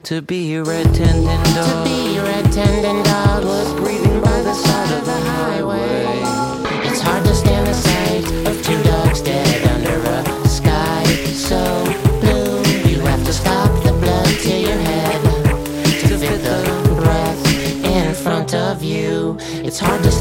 To be your attendant dog. To be your attendant dog. Was breathing by the side of the highway. It's hard to stand the sight of two dogs dead under a sky so blue. You have to stop the blood to your head to fit the breath in front of you. It's hard to